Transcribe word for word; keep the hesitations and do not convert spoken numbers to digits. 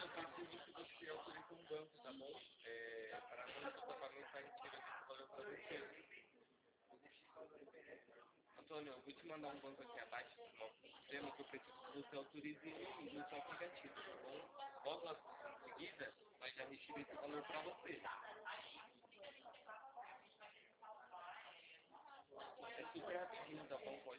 preciso que você autorize um banco, tá bom? É, para quando você pagamento está retirando esse valor para você. Antônio, eu vou te mandar um banco aqui abaixo do nosso sistema que eu preciso que você autorize ele no seu aplicativo, tá bom? Logo em seguida, nós já retira esse valor para você. É super rapidinho, tá bom? Pode